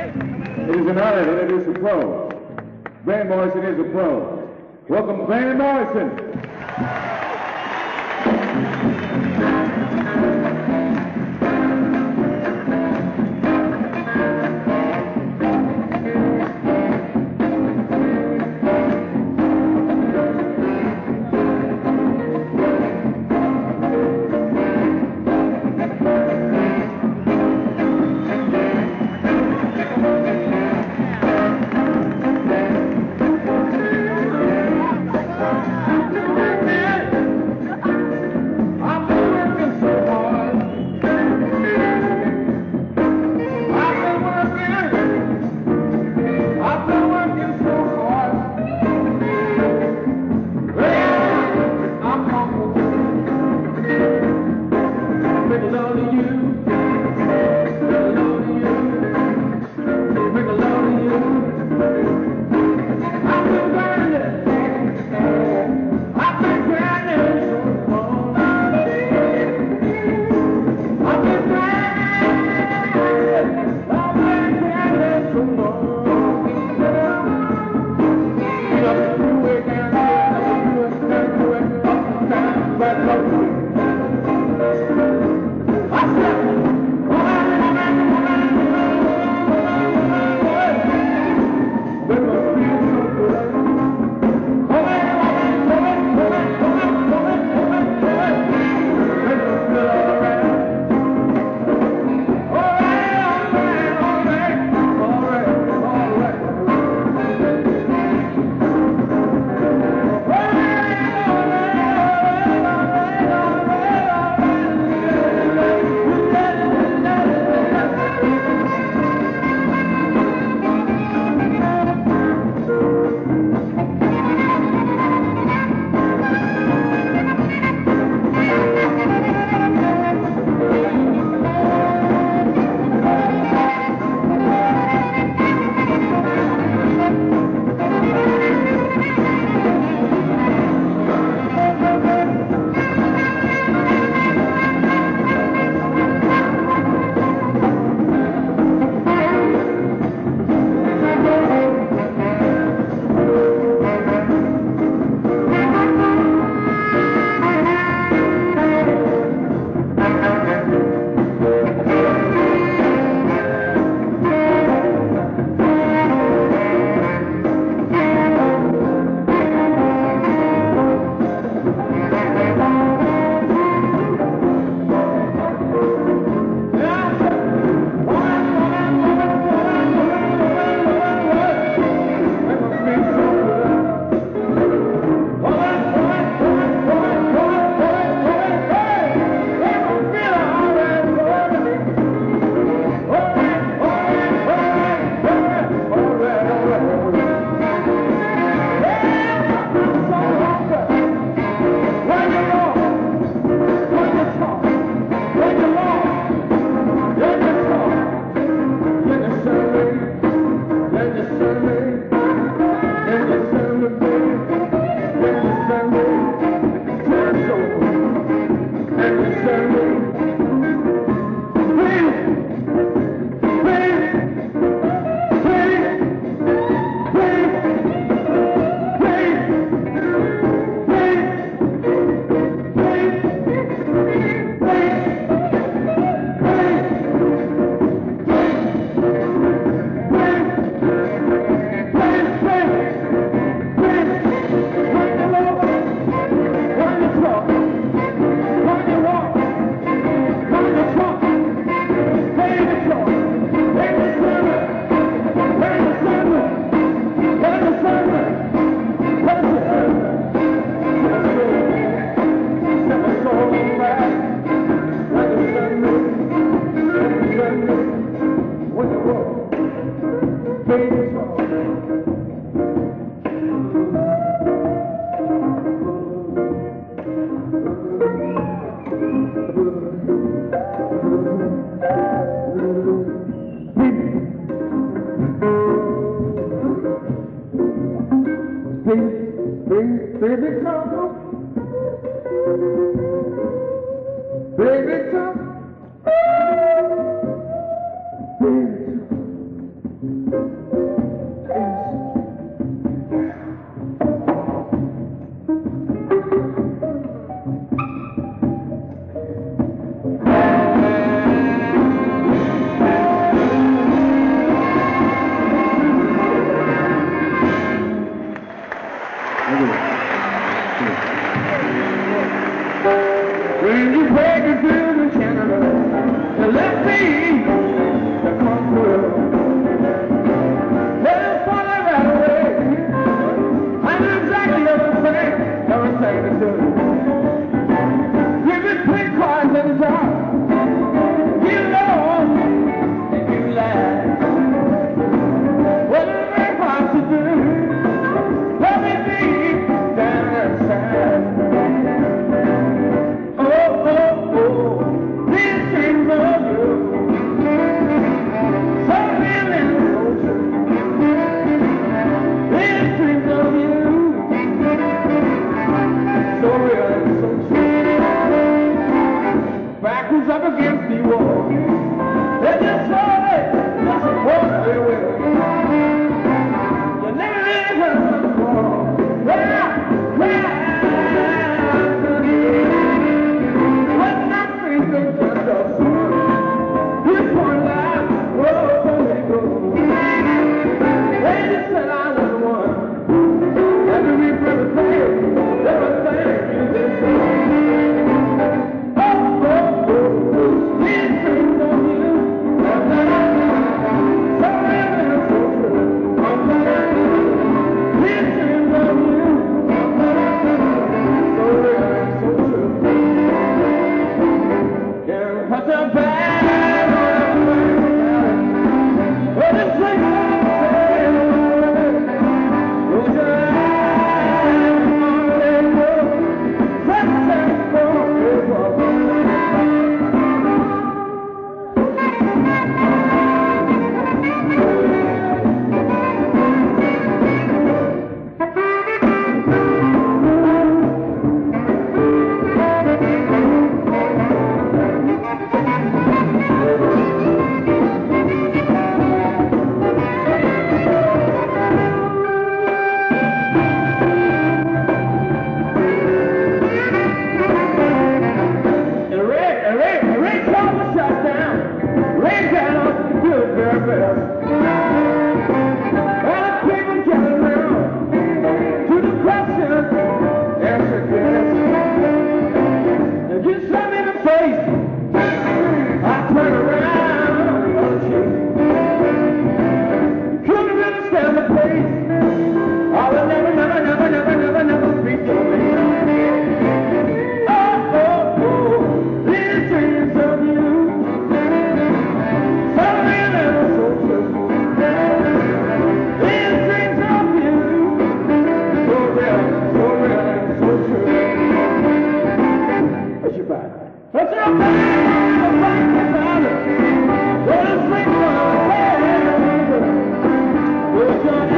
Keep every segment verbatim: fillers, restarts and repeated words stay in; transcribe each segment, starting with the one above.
It is an honor to introduce a pro. Van Morrison is a pro. Welcome, Van Morrison. Baby, come, baby, come, baby, very best. And the people getting around to the question, answer yes. If you slap me in the face, I turn around and I'll cheat. You couldn't really stand the pace. I will never, never, never, never, never, never speak your name. Oh, oh, oh, these dreams of you, so real and so true. These dreams of you, so real, so real and so true. What's your back? What's your back? What's back about it? What is sleep on the bed? What's your eyes?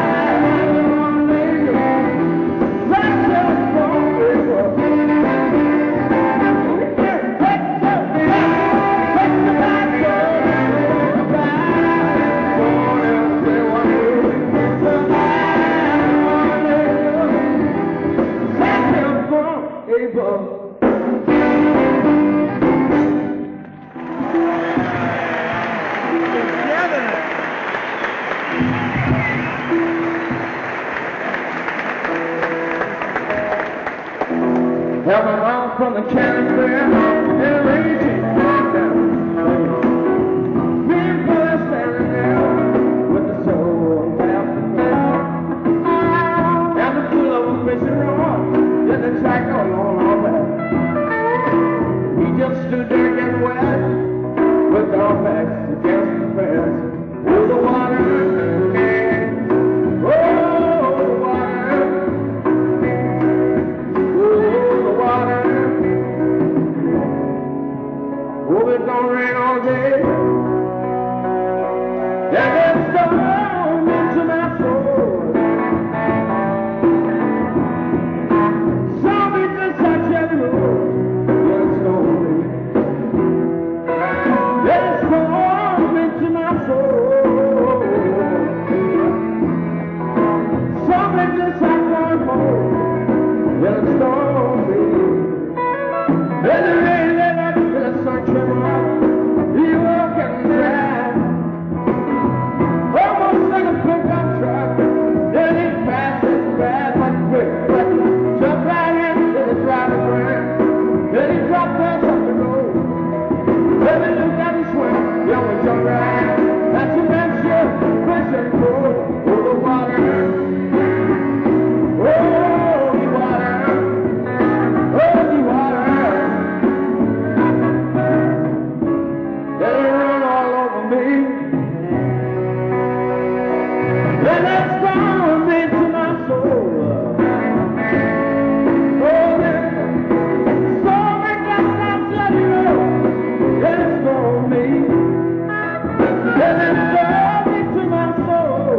Help me out from the cannon there and raging down. Me and Billy standing there with the soul of half the man. And the full of a fishing rod in the track all on our back. He just stood there getting wet with our backs against the fence. Oh, the water. It's gonna rain all day. Yeah, there's storm into my soul. Saw me just like every road. Yeah, it's gonna rain. There's storm into my soul. Saw me just like one more. Yeah, it's gonna rain. There's a rain that I feel a sun tremble. You walk and drive, almost like a pickup truck. Then it's fast, it's fast, like quick, quick. Jump right into the driver's ground. Then he dropped us off the road. Let me look at him swim. Yeah, we jump right. That's a man ship, fish and cold. Oh, the water. Oh, the water. Oh, the water. And that's gone into my soul. Oh, there's so many times I tell you, and it's for me. And it's gone into my soul.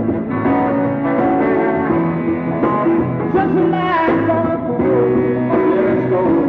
Just like on a pool, and it's gone.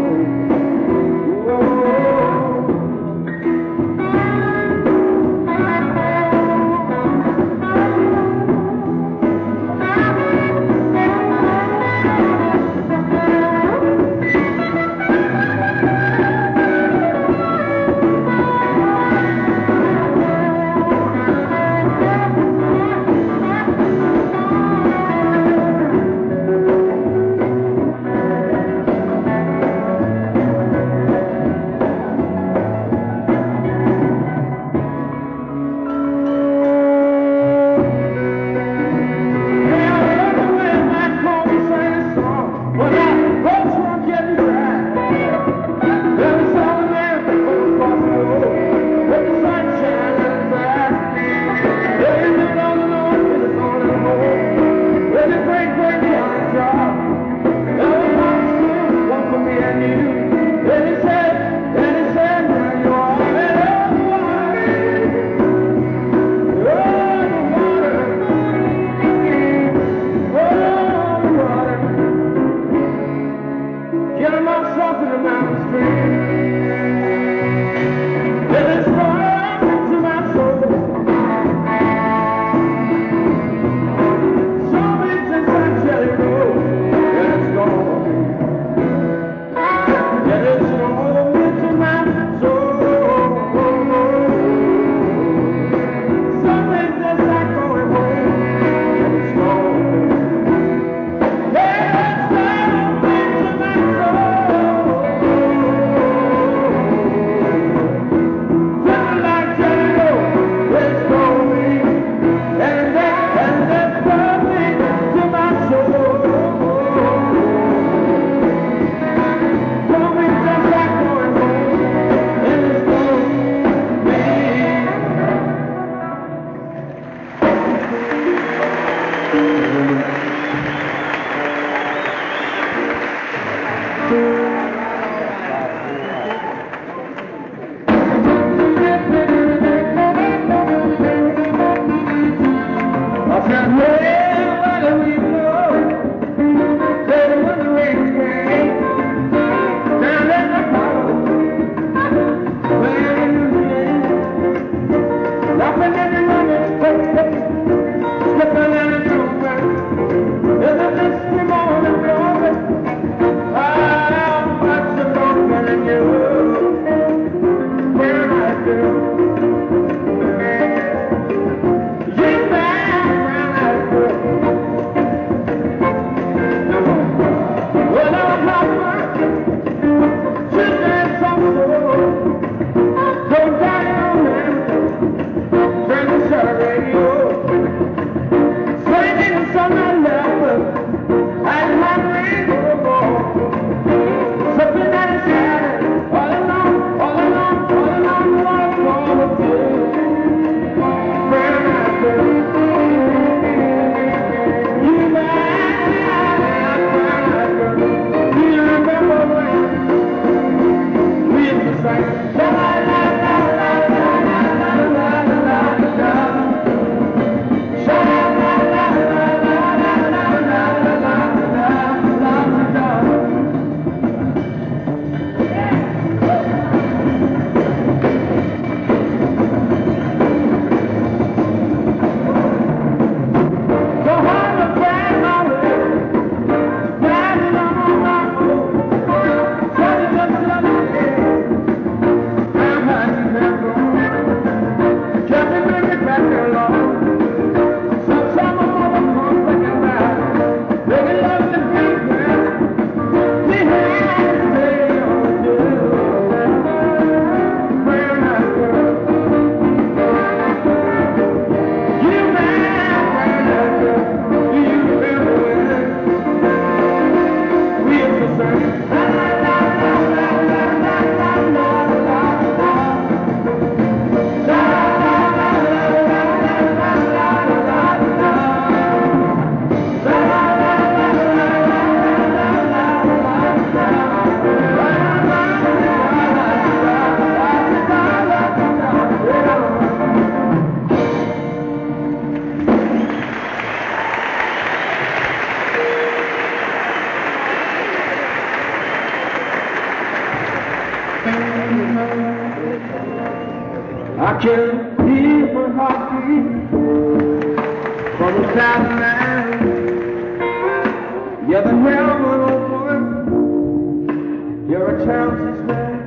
I can hear her heartbeat from the south man. You're the helmet open, you're a chance is there.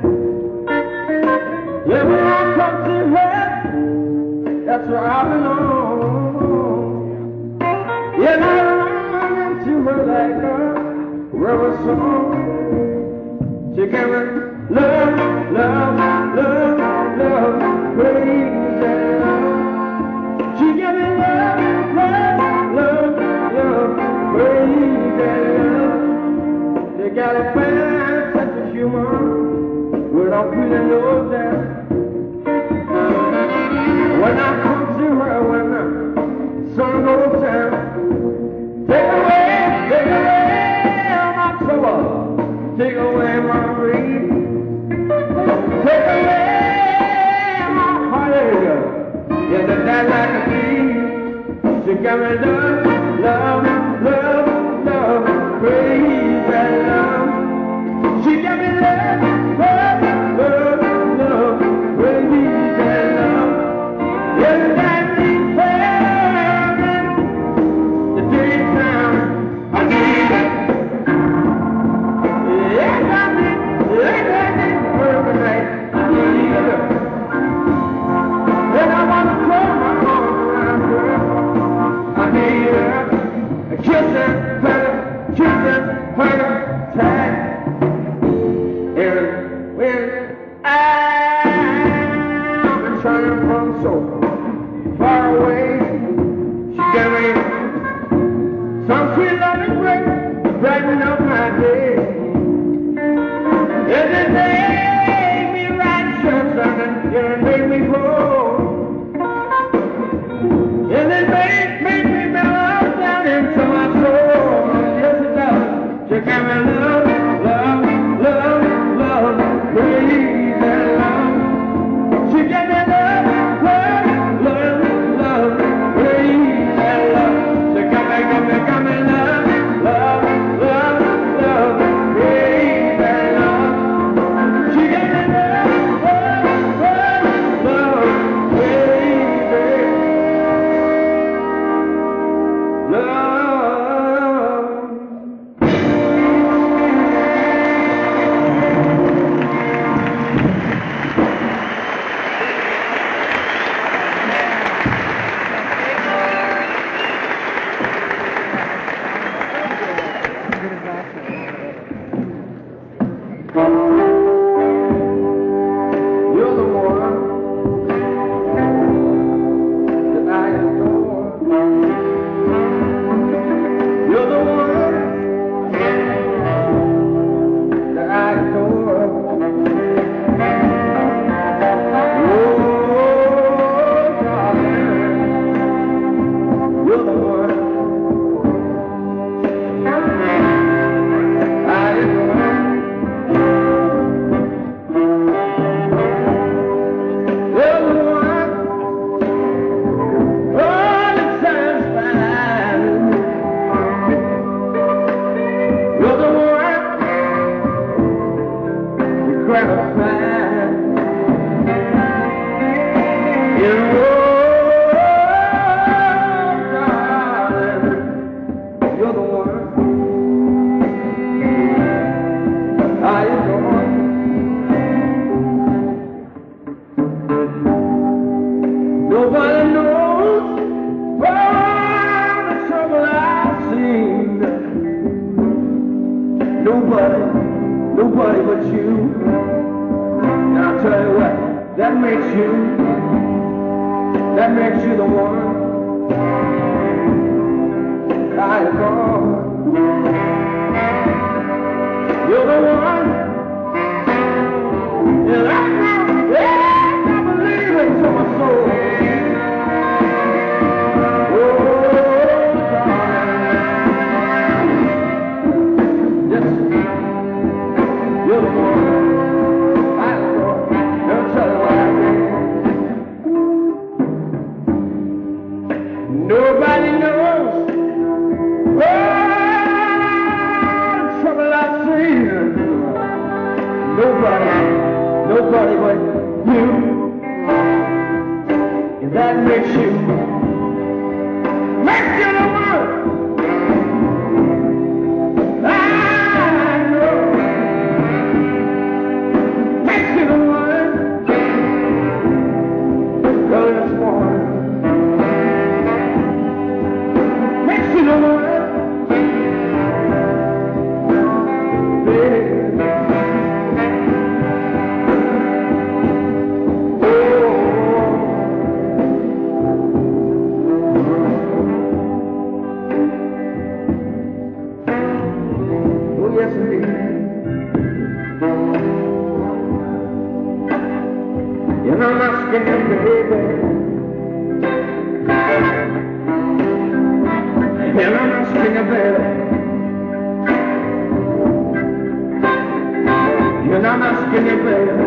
Yeah, when I come to her, that's where I belong. Yeah, and I run into her like a river song. She gave me love, love, love, love, praise and love. She gave me love, love, love, love, praise and love. They got a fine sense of humor, but I'm feeling low down. When I come to her, when the sun goes down, take away, take away my trouble, take away my grief, take away my heartache, yeah, that that like a thief. She got me love, love, love, love, praise and love. She got me love, love, love, love, praise and love. Yeah, that means heaven, the daytime, I need it. Yeah, I need it, yeah, I need it, perfect night, I need it. And I wanna throw my arms around her, I need her. Kiss her, hurt her, kiss her, hurt her, tight. And when I've been trying from so far away, she gave me some sweet loving grace to brighten up my day. And it made me right sure something, and it made me grow. And it made, made me mellow down into my soul. Yes, it does. She gave me love, love, love, love, praise and love. She gave me love, love, love, love, praise and love. She got me, got me, got me love, love, love, love, praise and love. She gave me love, love, love, love, praise and love. You're the one that I adore. You're the one that I adore. Oh, darling, you're the one I adore. You're the one, oh, that satisfies. You're the one that gratifies. You know, darling, you're the one I adore. Nobody knows all the trouble I've seen. Nobody, nobody but you. Now I'll tell you what, that makes you, that makes you the one I adore. You're the one, and I know, yeah, I believe it to my soul. Oh, darling, yes, you're the one I adore. Don't tell you what I mean. Nobody knows all the trouble I've seen. Nobody, nobody but you. that makes you, makes you the one. I know, makes you the one. Early this morning, makes you the one. Yes, indeed. You know my skin, baby. You know my skin, baby. You know my skin, baby.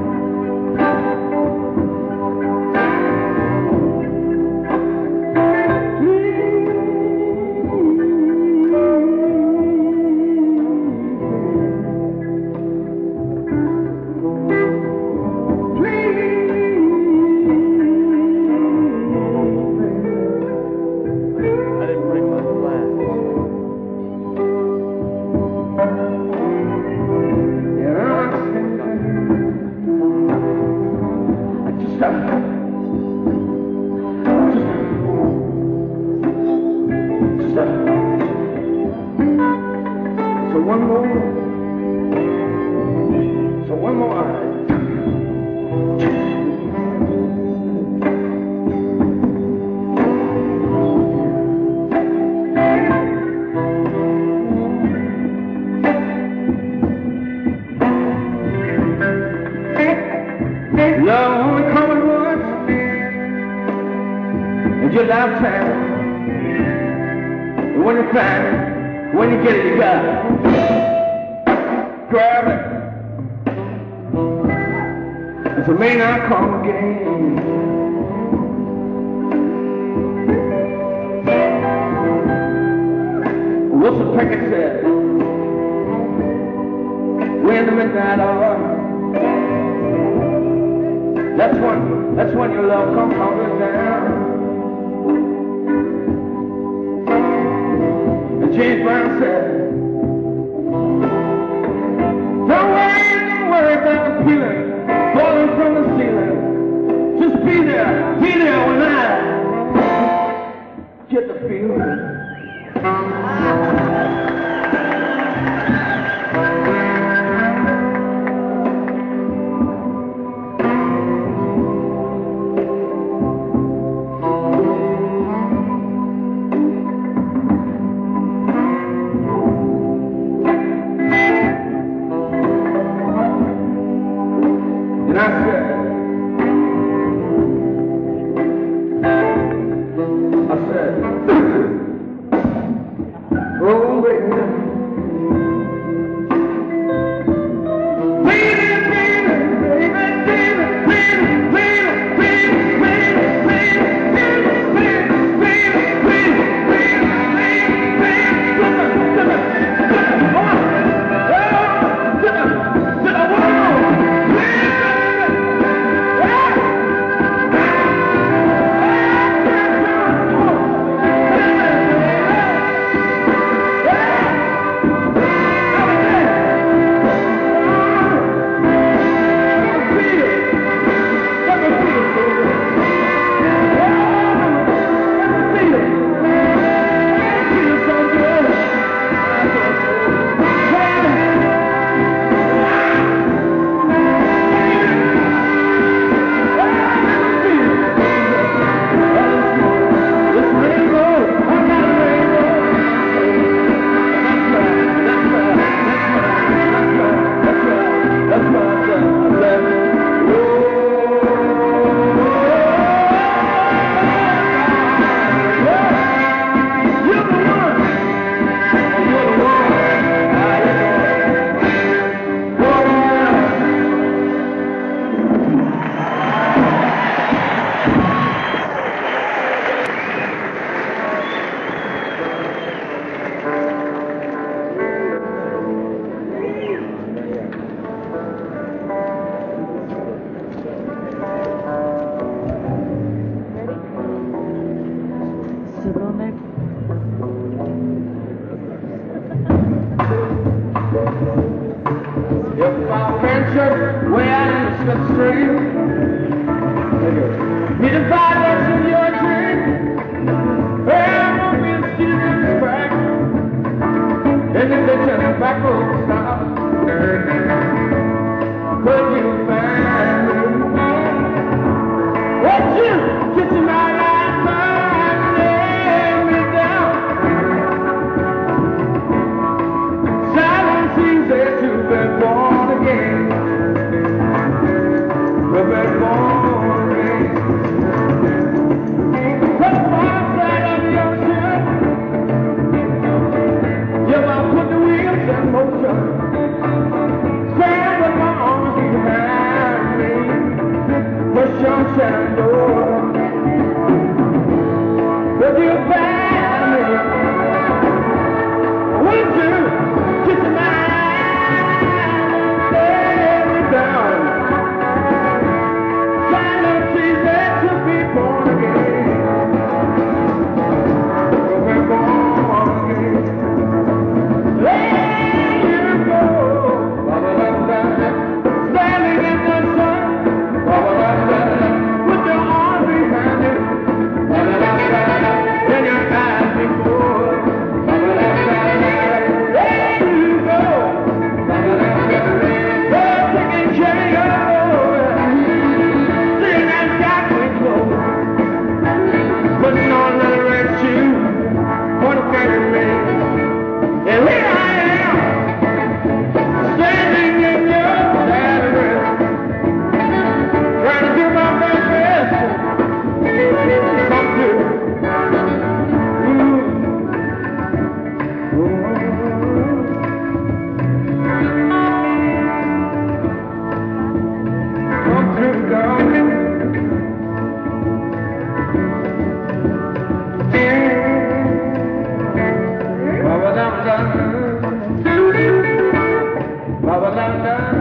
So one more, so one more eye. Love only comes once in your lifetime. And when you find it, when you get it, you got it. Grab it. It's a may not come again. Wilson Pickett said, we're in the midnight hour. That's when, that's when your love comes tumbling down. And James Brown said, don't worry, don't worry about the feeling falling from the ceiling. Just be there, be there when I get the feeling. kissing my right side, laying me down. Silence easy to be born again. To be born again. Put the far side of the ocean. Yeah, I put the wheels in motion. Stand with my arms behind me. Push your shadow. Would you find me? Would you kiss my eyes and lay me down? Silence easy to be born again. To be born again. There you go. Standing in the sun. With your arms behind you. And your eyes before. There you go. Oh, taking care of you. Seeing that sky pretty close. Putting on the red shoe. What a pretty man. And here I am. Standing in your Saturday. Trying to do my very best. Come through. Come through, darling. Ba-ba-dum-dum. Ba-ba-dum-dum.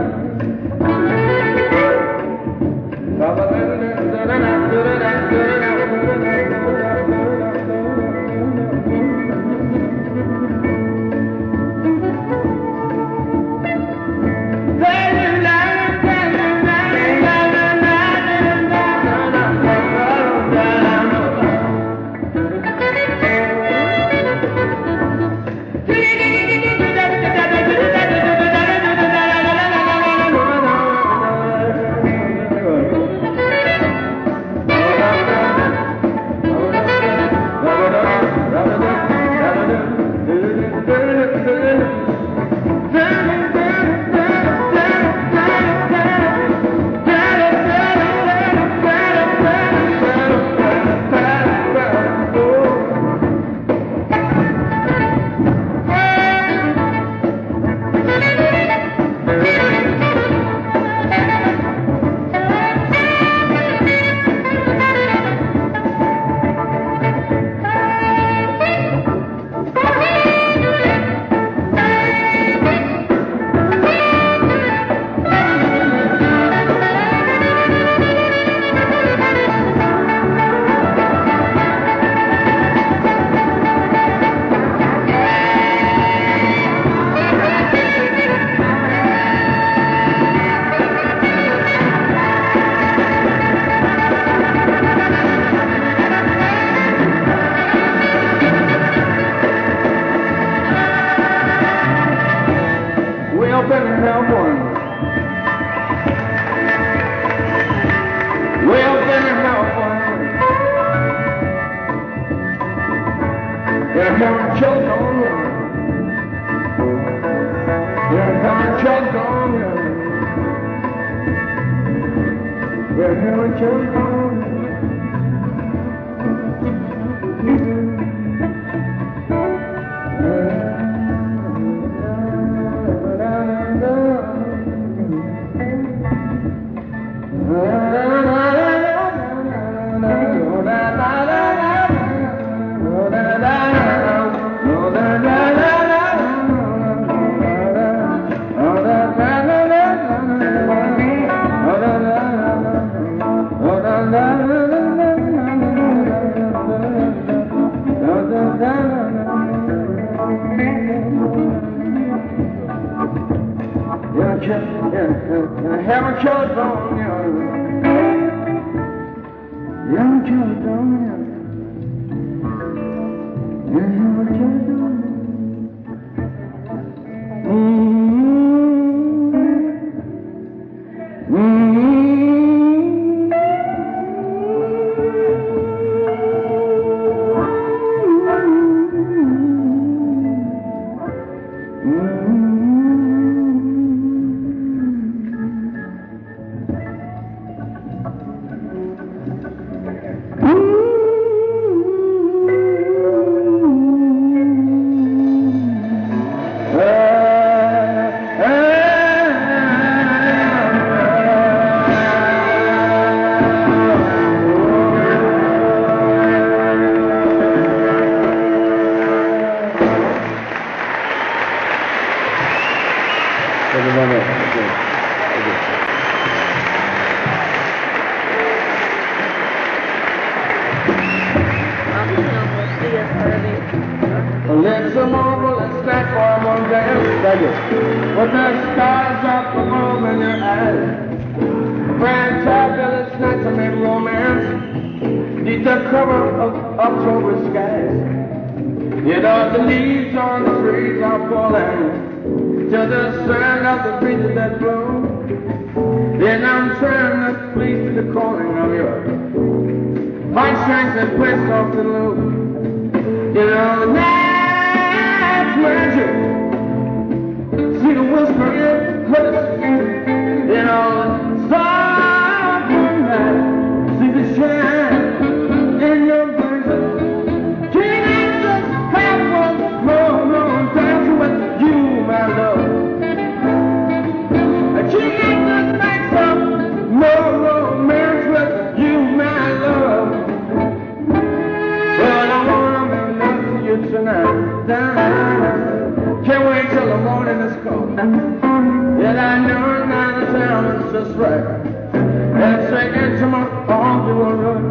Let's a marvelous night for a one dance. Thank you. With the stars up above in your eyes. Grand fabulous nights of made romance. Neath the cover of October skies. You know the leaves on the trees are falling to the sound of the breezes that blow. Then I'm trying to please to the calling of your heartstrings that play soft and low. You know the night's magic. See the whisper in hush. You know the soft moonlight. See the shine in your vision. Can't I just have one more, more dance with you, my love? I can't just make some more romance with you, my love. But I wanna be next to you tonight. Can't wait till the morning is cold. Yet I know now the time is just right. And straight into my arms you will run.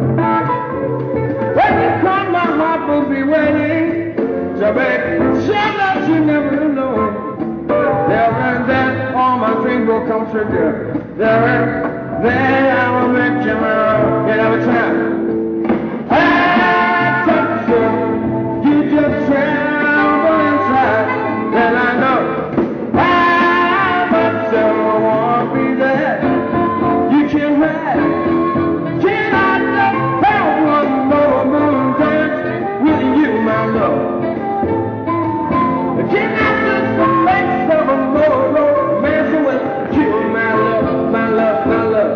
When you come, my heart will be waiting. So baby, sure that you never know. There and then all my dreams will come true. There and then I will make you mine. Get every time I touch you, you just tremble inside. Then I know I must won't be there. You can ride. Can I just have one more moon dance with you, my love? Can I just make some more romance with you, my love, my love, my love?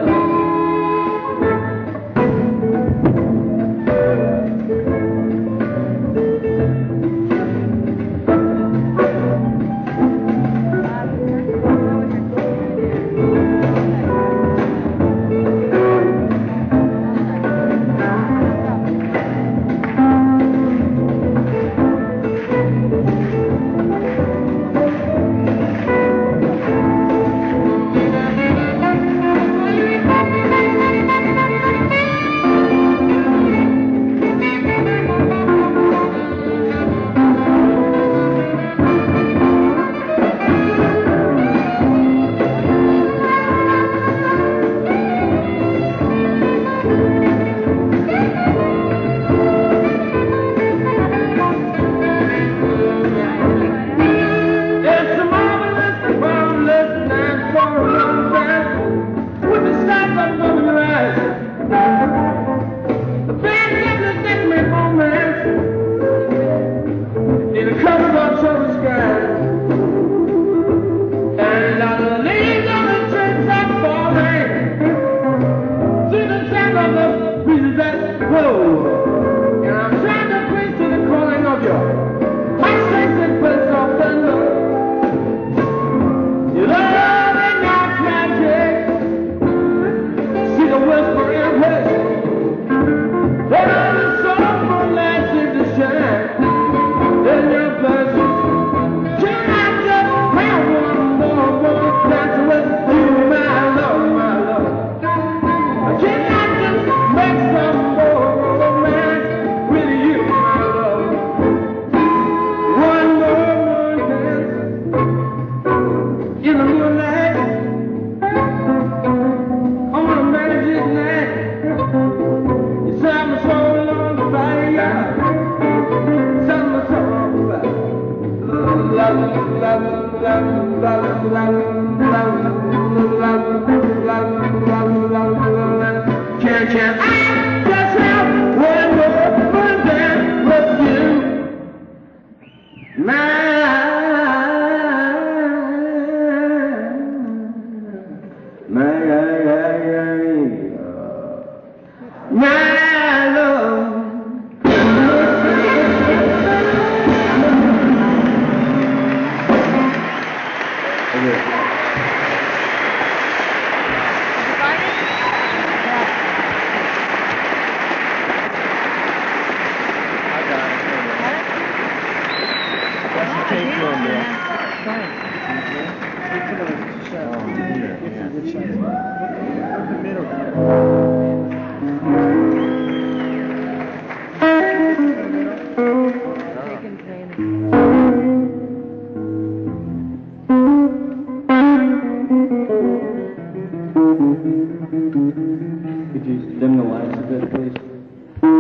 Make some more romance.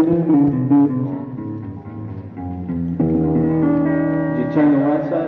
you turn the right side?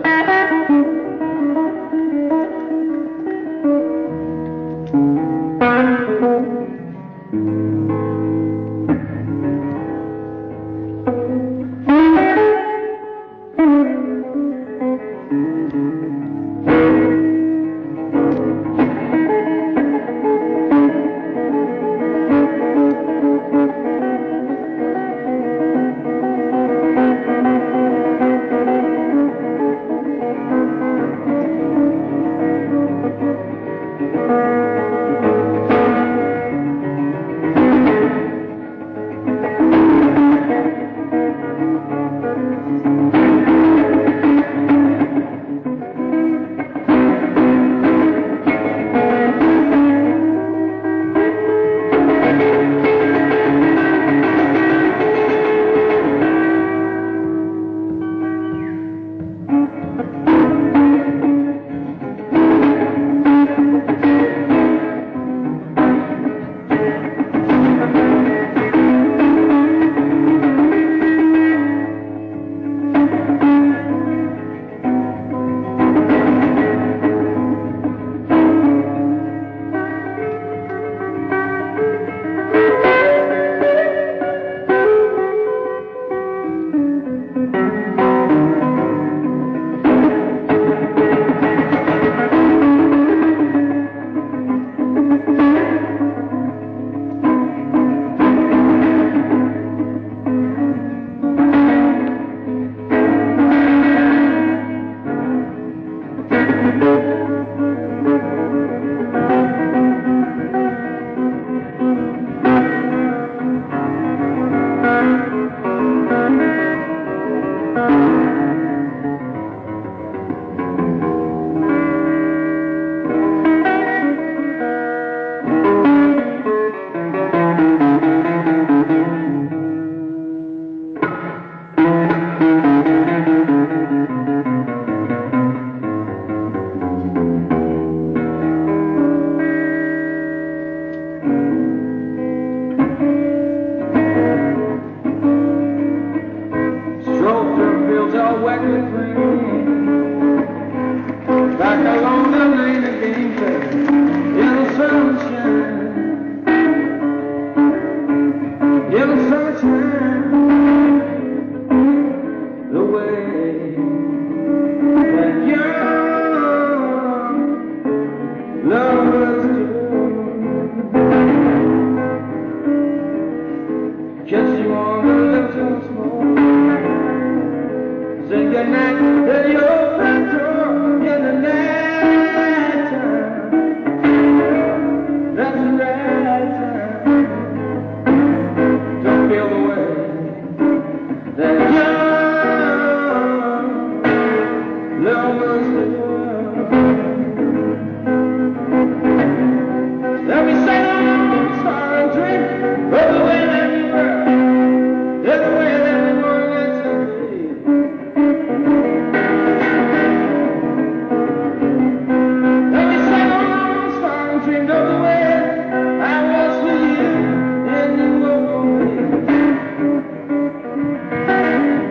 Back along the lane again, in the sunshine, in the sunshine, the way that young lovers do. Kiss you on the lips once more, say goodnight to your front door. In the night time, that's the right time. Don't feel the way that young lovers do. Let me say on the sorry dream of the way that you were, the way that we were meant to be. Dreamed of the way I was for you, and you were for me.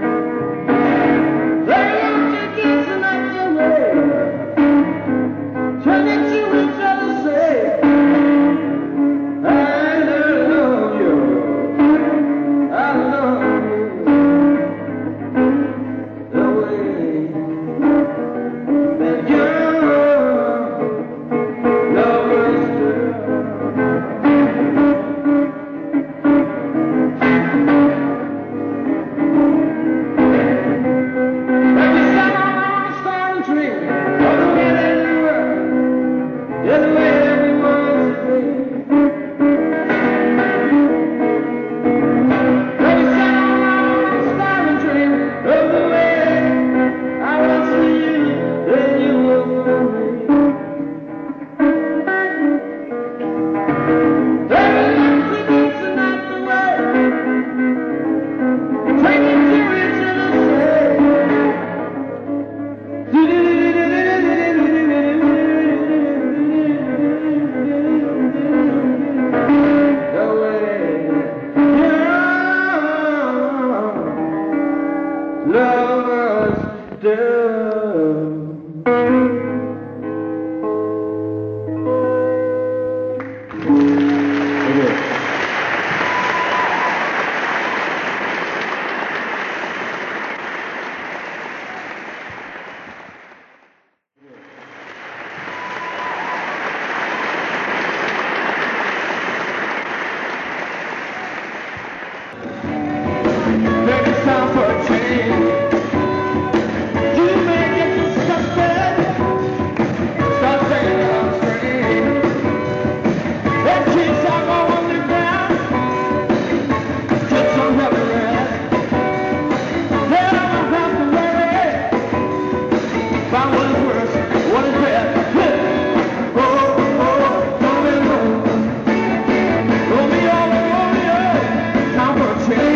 Maybe it's time for a change. You may get disgusted, start saying that I'm strange. That keeps on going me down, get some heavy rest. Then I don't have to worry about what is worse, what is best. Oh, oh, roll me home, roll me all over, time for a change.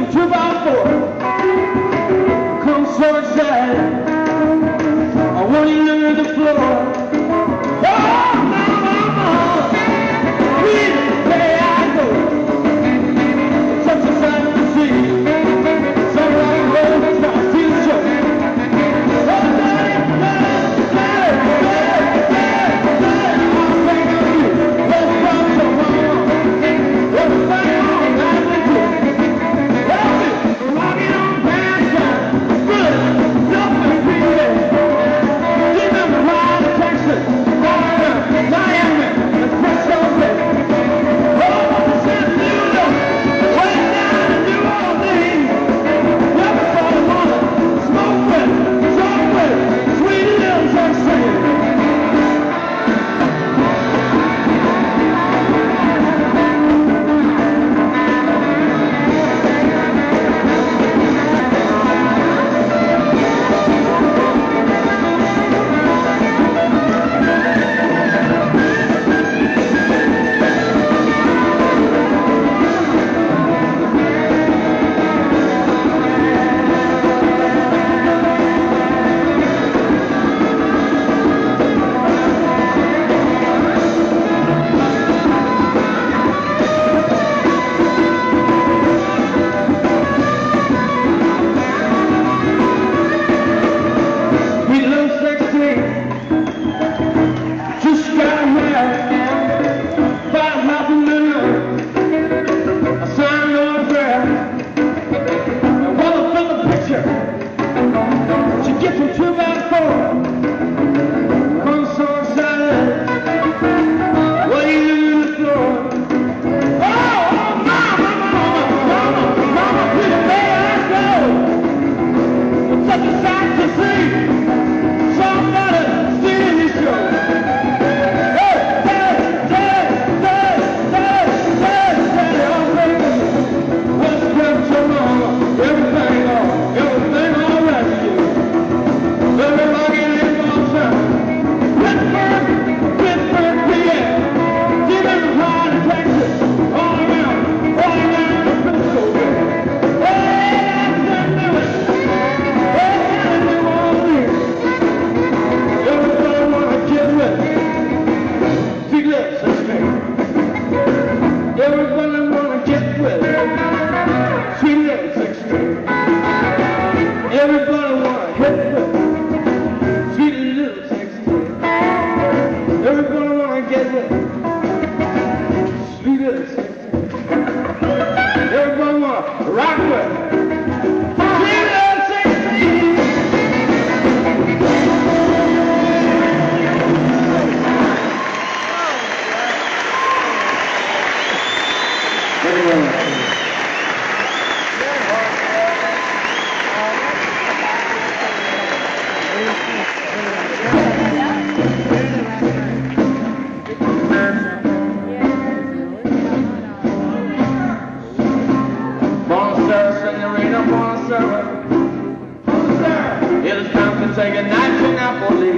some two by four. Come so excited. I want you to the floor. Oh, mama, really, there I go. Such a sight to see. Somebody goes to see the show. Oh, daddy, daddy, daddy, daddy, daddy, I'll take on you. Let's go to mama. Let's bang on like we do. Help me, rocking on past time. Good, nothing really. Remember how to Texas, Florida, Miami, and Frisco Bay. Oh, San Diego, way down in New Orleans. Never thought of mother, smoke with, smoke with, sweet little Texas. We love sixteen, just got here, five happy minutes, I signed on a prayer, and while I fill the picture, she gets from two by four, I'm so excited, what you do to the floor? Oh, oh, mama, mama, mama, mama, please, there I go, it's such a sight to see. Somebody stealing this show. Hey, hey, hey, hey, hey, hey, hey, I'm ready. What's good to mama? Everything all, everything all right to you. Everybody in the town. Pittsburgh, Pittsburgh, P A. Give them a high to Texas. All around, all around the Frisco Bay. Hey, that's the Lewis. Hey, New Orleans. Everybody wanna get with Sweet little sixteen. Everybody wanna get with Sweet little sixteen. Everybody wanna hit with Sweet little sixteen. Everybody wanna get with Sweet little sixteen. Everybody wanna rock with Sweet little sixteen. Thank you very much. Bonsoir, senorita, bonsoir. It is time to take a night to Napoli.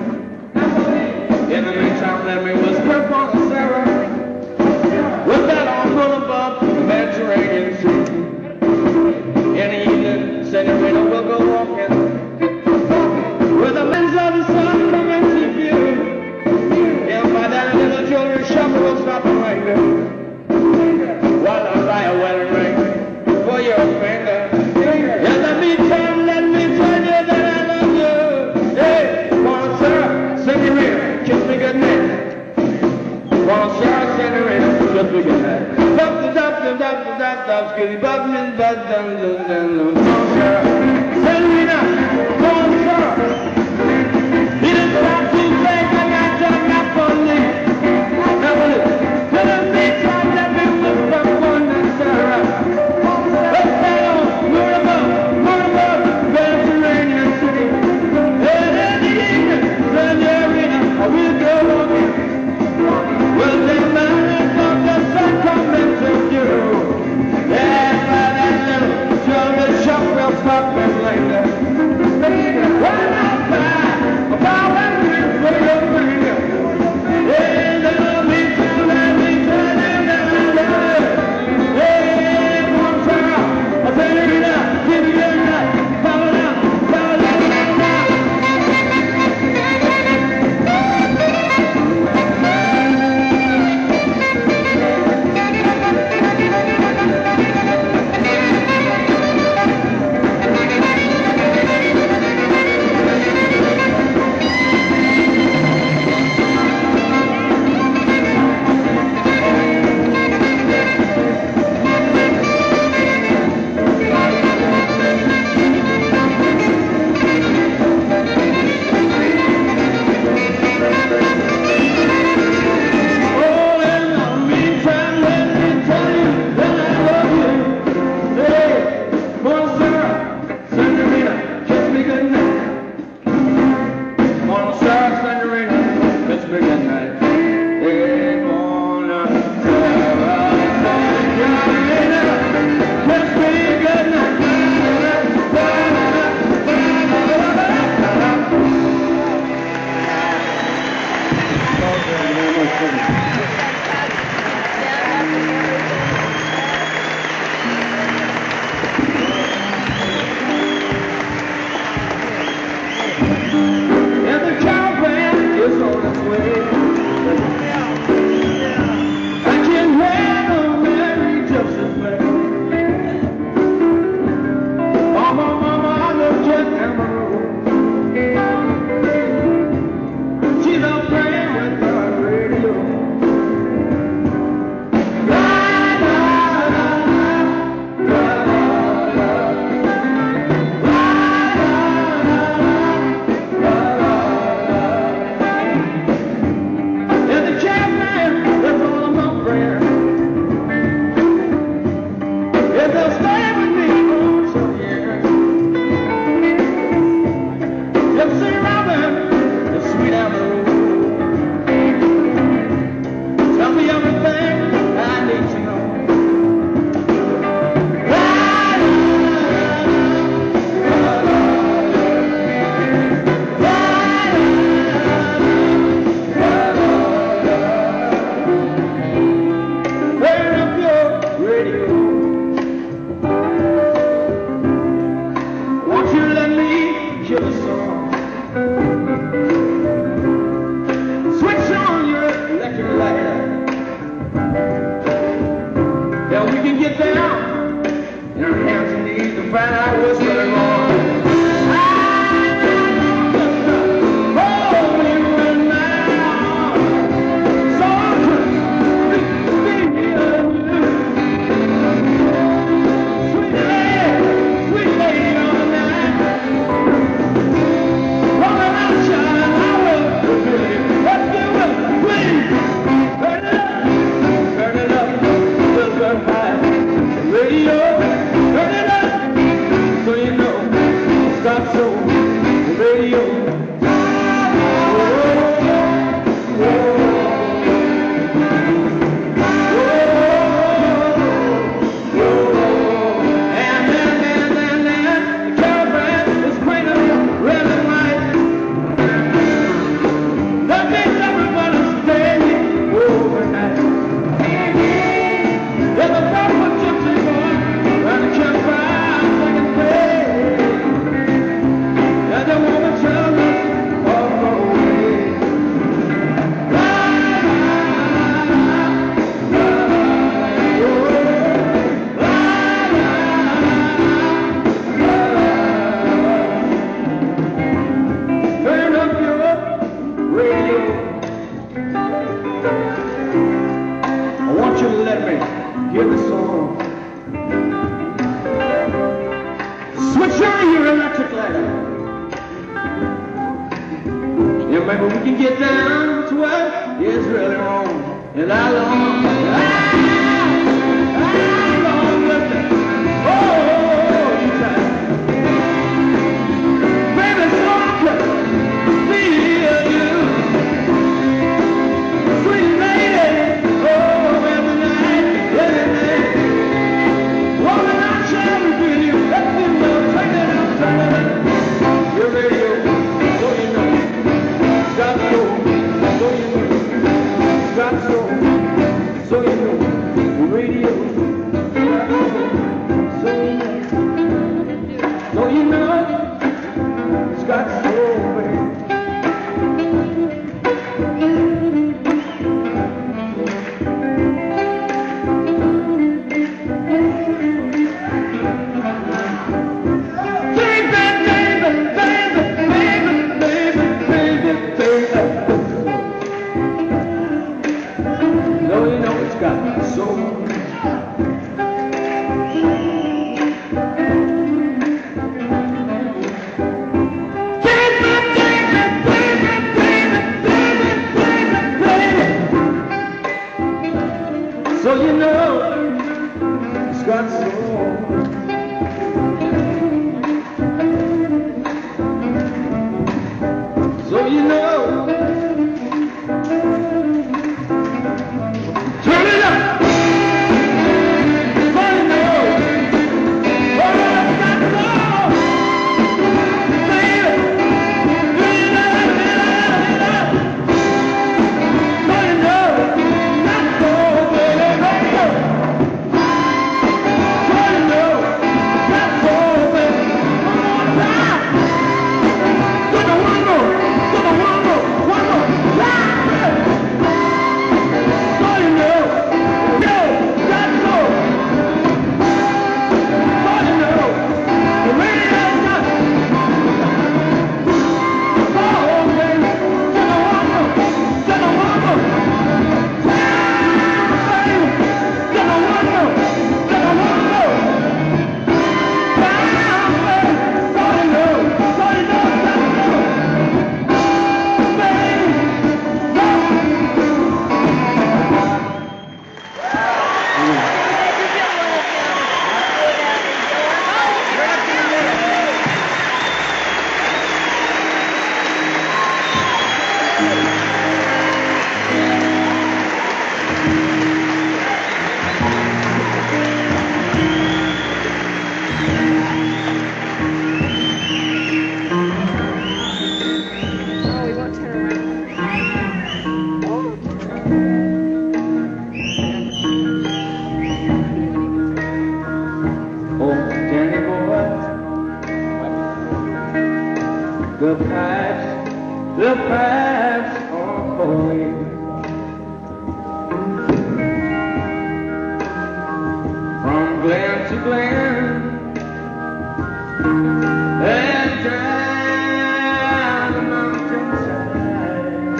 In the meantime, let me whisper, bonsoir. With that awful above the Mediterranean Sea. In the evening, senorita will go walking. With the lens of the sun coming to view. And by that little jewelry shop will stop right there. While I buy a wedding ring for your finger. In the meantime, let me tell you that I love you. Hey, bonsoir, senorita, kiss me good night. Bonsoir, senorita, kiss me good night. Dub, dub, dub, dub, dub, dub, skitty, bub, dub, dub, dub, dub, dub, bonsoir, senorita, bonsoir. It is time to take a night to Napoli. Napoli. In the meantime, let me whisper one and Sarah. Let's stay on, moon above, moon above, Mediterranean City. And in the evening, senorita, I will go walking. Well, the man of the sun coming to view. Yeah, by that little jewelry shop will stop and Yes, they'll stay with me for some years. Yep, see Robin, the sweet Amaroo. Tell me everything I need to know. Turn up your radio. Won't you let me hear the song? Switch on your electric light. Yeah, we can get down in our hands and knees and find out what's really wrong. Hear the song. Switch on your electric light. Yeah, maybe we can get down to what is really wrong. And I long, I, I long with it. Oh, you try. Baby, so I can feel you. Sweet lady, oh, every night, every night. Woman, I shall with you. Let me know, turn it up, turn it up. Your radio, so you know. Got soul, so you know. Got soul, so you know. the paths are falling. From glen to glen and down the mountainside.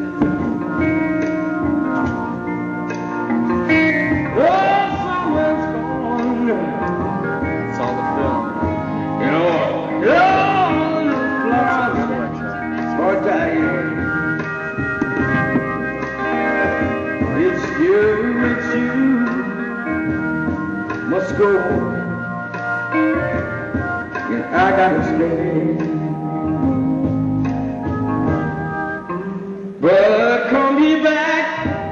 Oh, summer's gone. It's all the film. You know, all the flowers are dying. It's you, it's you must go. And I gotta stay. But come ye back.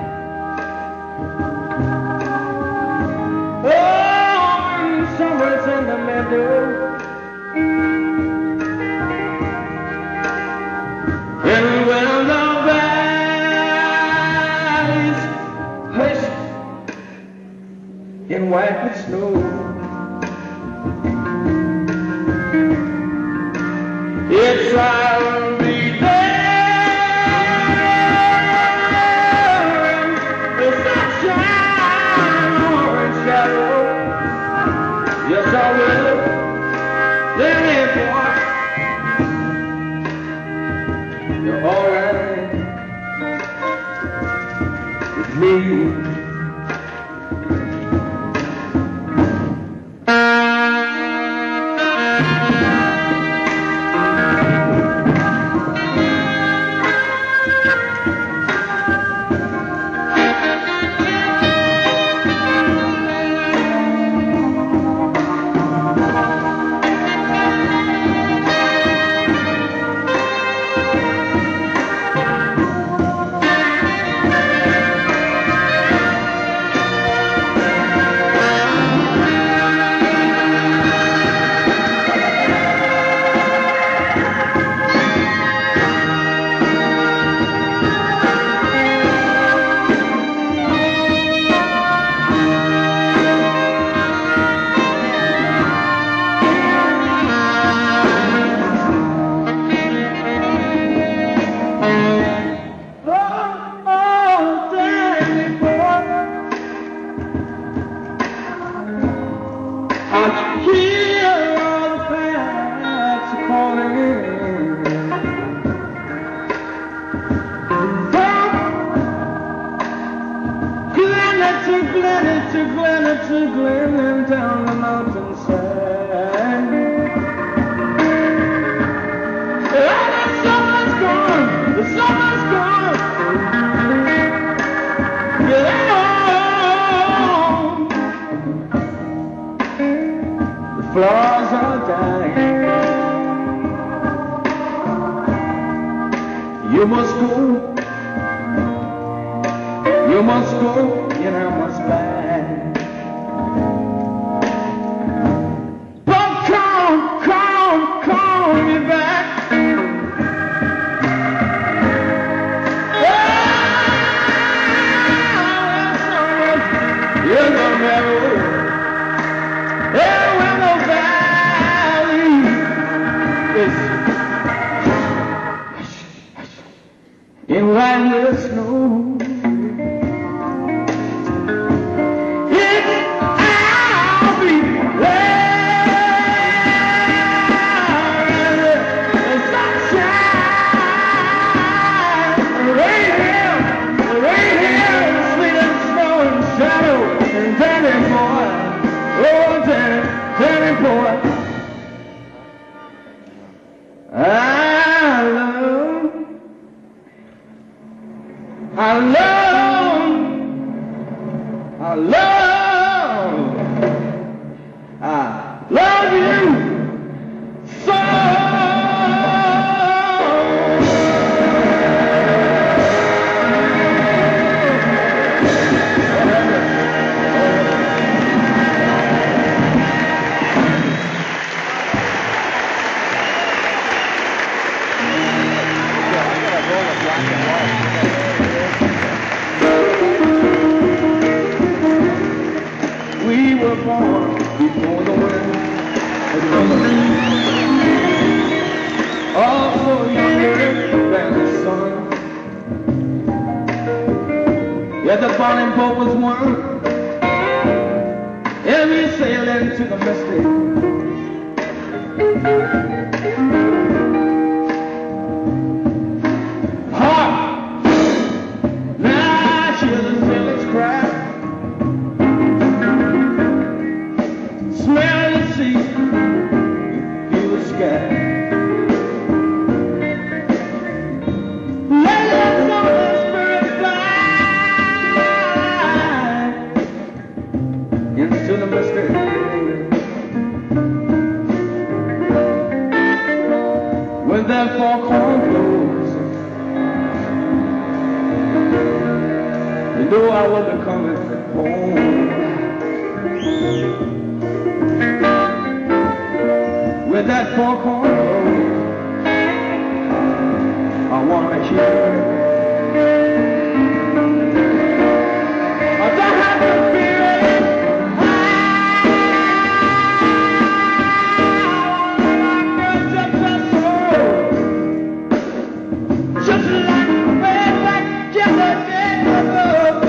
Oh, when summer's in the meadow. And when the valleys hush in white with snow, it's I'll be there in the sunshine or in shadow. Yes, I will. Then if you're alright with me. I hear all the bats calling. From glen to glen to glen to glen and down the mountainside. Oh, the summer's gone, the summer's gone. Yeah. Flowers are dying. You must go. You must go, and I must back. But come, come, come me back. Oh, you're gonna never. In white snow, it's I'll be there. The sunshine, the rain here, the rain here, the sleet and snow and shadow, and Danny boy, oh Danny, Danny boy, I love. I love, I love, I love you so. Yeah, I got a roll of black and white. falling boat was one, and we sailed into the mystic. Hark! Now I hear the sailors cry. Smell the sea, feel the sky. Let us know the spirit fly into the mystic. When that foghorn blows, you know I will be coming home. When that foghorn blows, I wanna hear it. I don't have to feel it. Just like way back yesterday ago.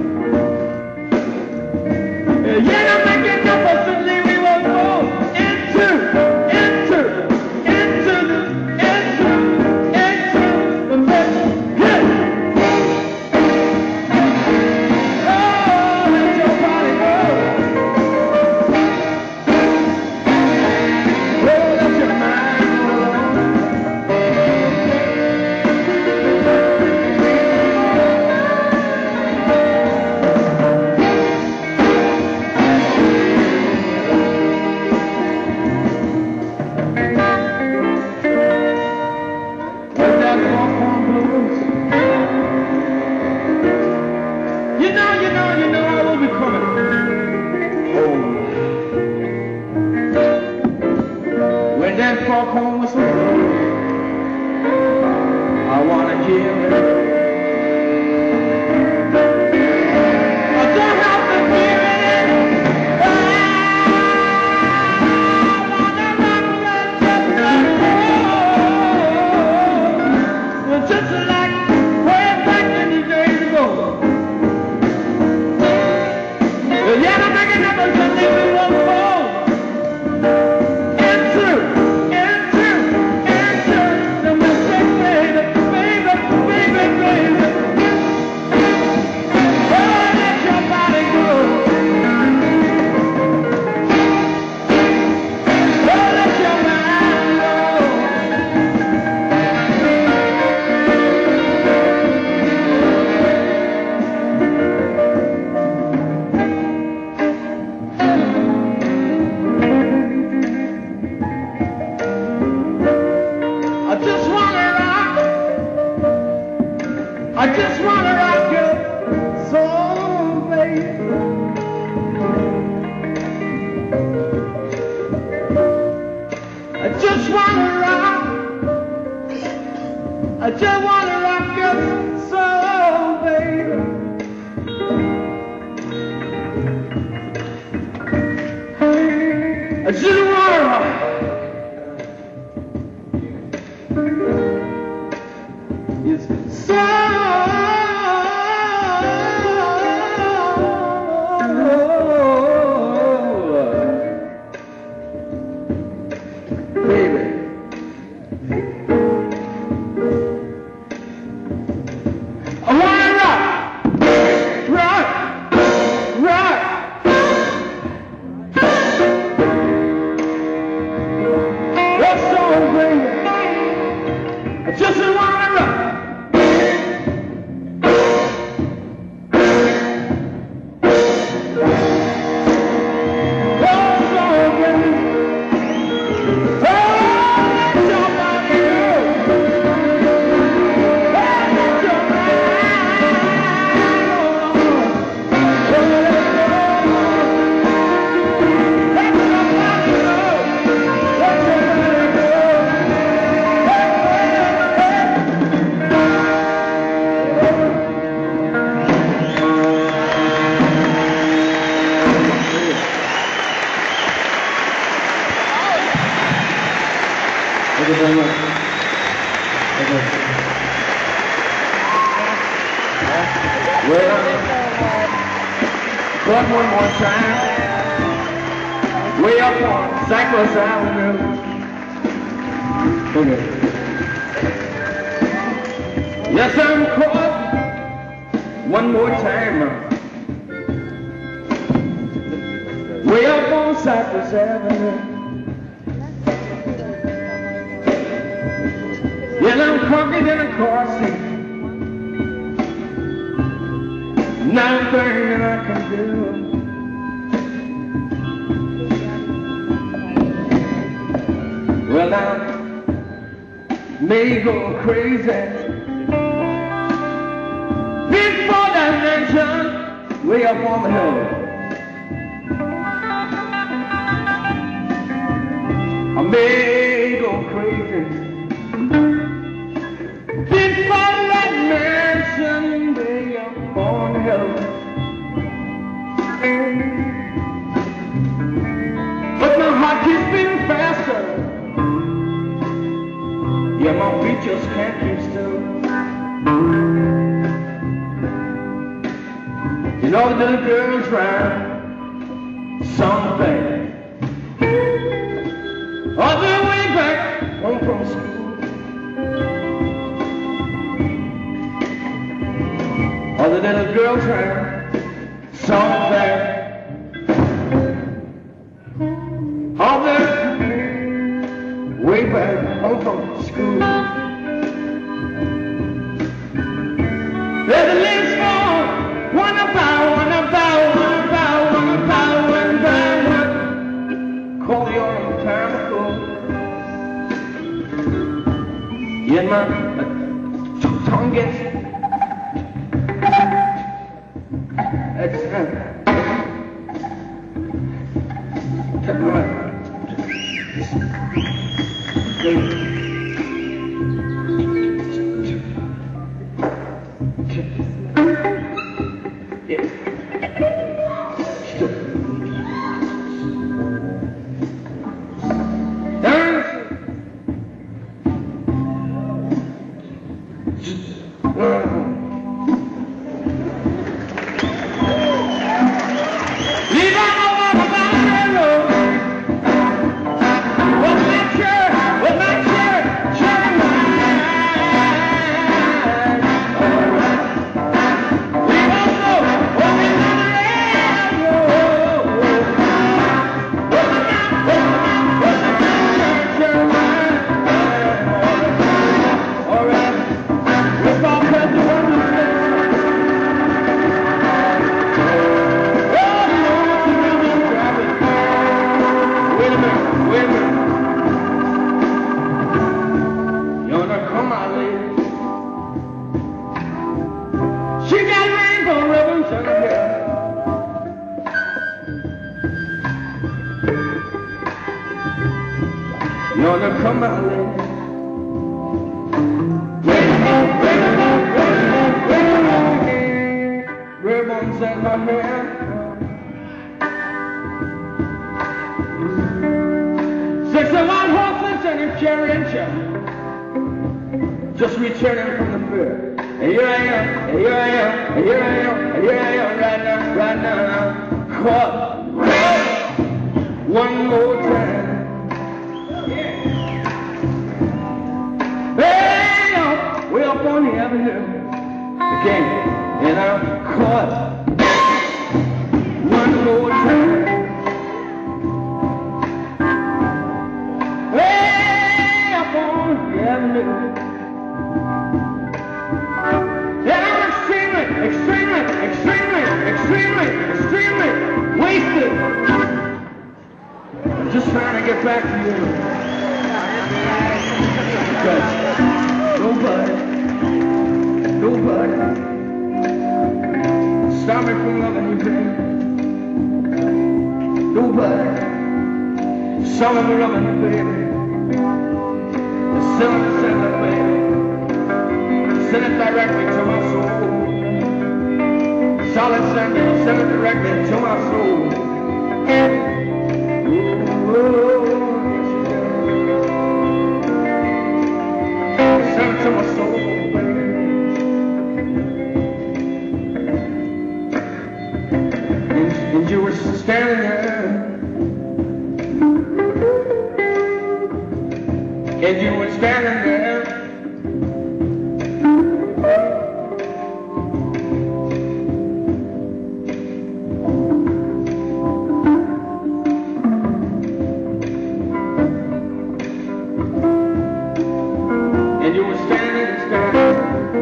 Yeah, I'm making up for something we won't go into, into, into, into, into the mess. Oh, let your body go. Oh, let your mind go. You know, you know, you know I will be coming home. When that foghorn was blows, I wanna hear it. I don't have to hear it. I wanna rock that just like way back in the days ago. Yeah, I'm making up a Sunday we won't fall into, into, into the mistake, baby, baby, baby, baby. Oh, let your body go. Oh, let your mind I just wanna rock, I just wanna rock your soul, baby. I just wanna rock, I just wanna rock your soul, baby. I just wanna rock. It's so baby. I wanna rock, rock, rock. That's so baby. I just wanna rock. Thank you very much. Okay. Well, But one more time, way up on Cypress Avenue. Okay. Yes, I'm caught one more time, way up on Cypress Avenue. Yeah, I'm crunking in a car seat. Nothing that I can do. Well, I may go crazy before that mansion way up on the hill. I may go crazy before that mansion way up on the hill. But my heart keeps beating faster. Yeah, my feet just can't keep still. You know the little girl's right, something on their way back home from school. All the little girls right, something on their way back home from school. There's a little song, one about, one about, one about, one about, one about, one. Call the old time ago. Yeah, my, my tongue gets, it's, uh, cut my, You're gonna come my way. Ribbons in my hair. Sixty-one horses and a chariot, just returning from the fair. And here I am, and here I am, and here I am, and here I am, right now, right now, caught one more time. Hey, up, way up on the avenue again, and I'm caught one more time. Way up on the avenue, and I'm extremely, extremely, extremely, extremely, extremely wasted. I'm just trying to get back to you. Because nobody, nobody stop me from loving you, baby. Nobody stop me from loving you, baby. Send it, send it, baby. Send it directly to my soul. Solid send it, send it directly to my soul. Ooh, ooh. To my soul, baby. And you were standing there. And you were standing and standing.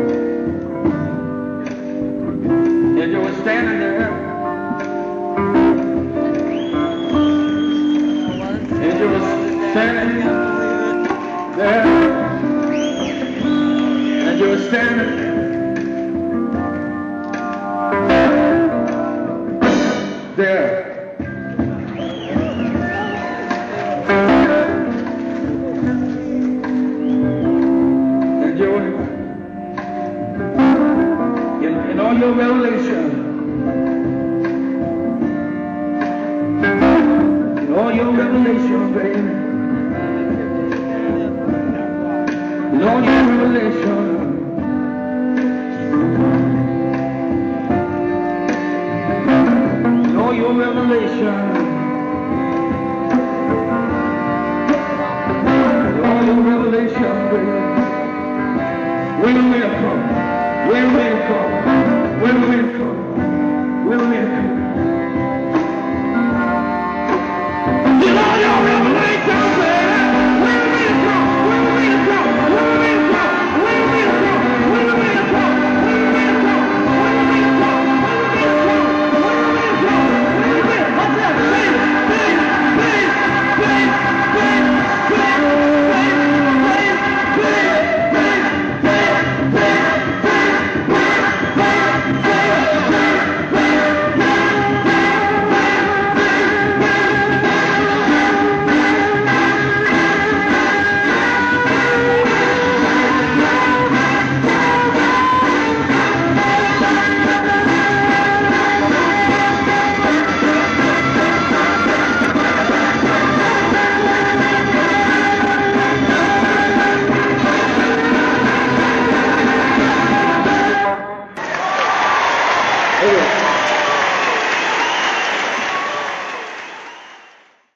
And you were standing there. And you were standing there. And you were standing